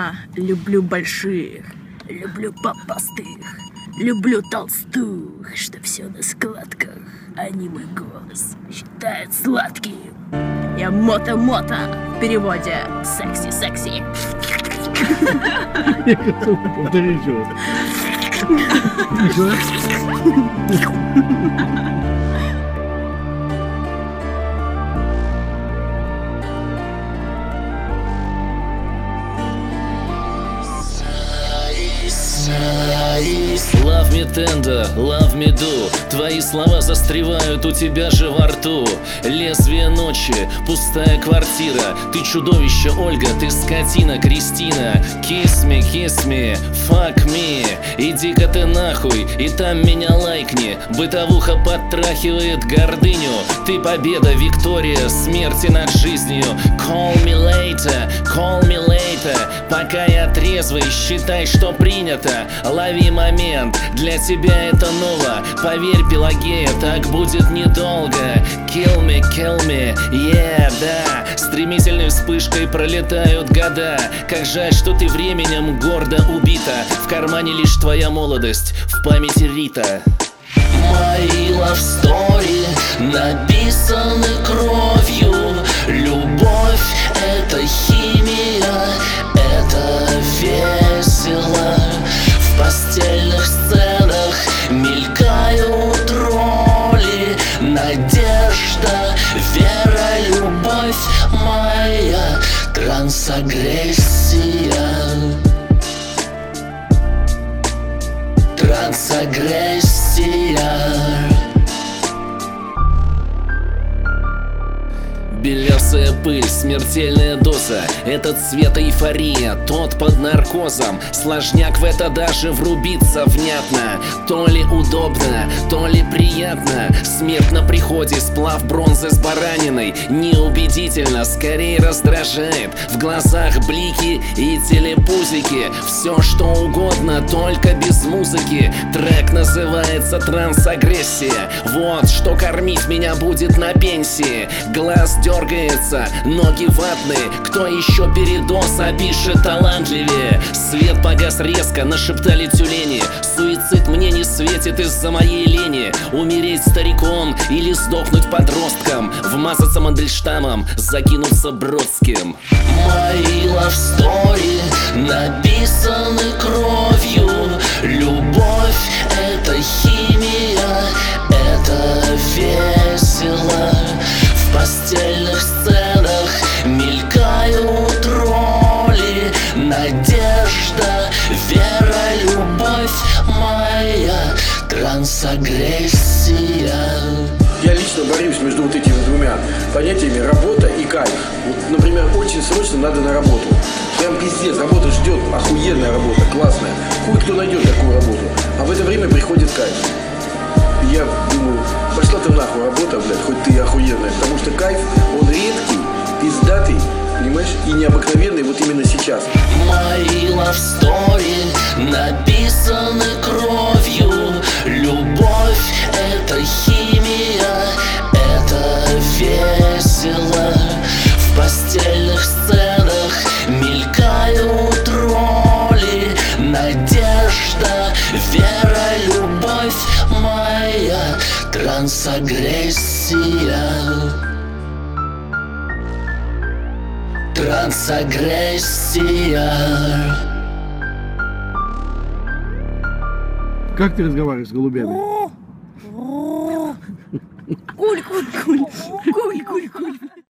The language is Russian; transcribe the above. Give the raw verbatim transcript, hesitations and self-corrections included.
Я люблю больших, люблю попастых, люблю толстух, что все на складках. Они мой голос считают сладким. Я мото-мото, в переводе секси-секси. Я готов повторить еще раз. Еще раз. Love me tender, love me do. Твои слова застревают у тебя же во рту. Лезвие ночи, пустая квартира. Ты чудовище, Ольга, ты скотина, Кристина. Kiss me, kiss me, fuck me. Иди-ка ты нахуй, и там меня лайкни. Бытовуха подтрахивает гордыню. Ты победа, Виктория, смерти над жизнью. Call me later, call me later. Пока я трезвый, считай, что принято. Лови момент, для тебя это ново. Поверь, Пелагея, так будет недолго. Kill me, kill me, yeah, да. Стремительной вспышкой пролетают года. Как жаль, что ты временем гордо убита. В кармане лишь твоя молодость, в памяти Рита. Мои love story написаны кровью. Любовь — это химия, это весело. В постельных сценах мелькают роли. Надежда, вера, любовь моя, трансагрессия. Трансагрессия. Белесая пыль, смертельная доза. Этот цвет эйфория, тот под наркозом. Сложняк в это даже врубиться внятно. То ли удобно, то ли приятно. Смерть на приходе, сплав бронзы с бараниной. Неубедительно, скорее раздражает. В глазах блики и телепузики. Все что угодно, только без музыки. Трек называется «Трансагрессия». Вот что кормить меня будет на пенсии. Глаз дергается, ноги ватные. Кто еще передоз опишет талантливее? Свет погас резко, нашептали тюлени. Суицид мне не светит из-за моей лени. Умереть стариком или сдохнуть подростком. Вмазаться Мандельштамом, закинуться Бродским. Мои love story написаны кровью. Любовь — это химия, это весело. В постельных сценах мелькают роли. Надежда, вера, любовь моя, трансагрессия. Я лично борюсь между вот этими двумя понятиями работа и кайф. Вот, например, очень срочно надо на работу. Прям пиздец, работа ждет, охуенная работа, классная. Хуй кто найдет такую работу. А в это время приходит кайф. И я думаю, пошла ты нахуй работа, блядь, хоть ты и охуенная. Потому что кайф, он редкий, пиздатый, понимаешь, и необыкновенный вот именно сейчас. Мои love story написаны кровью. Любовь — это химия, это весело. В постельных сценах мелькают роли. Надежда, вера, любовь моя, трансагрессия. Трансагрессия. Как ты разговариваешь с голубями? Куль, куль, куль, куль, куль, куль.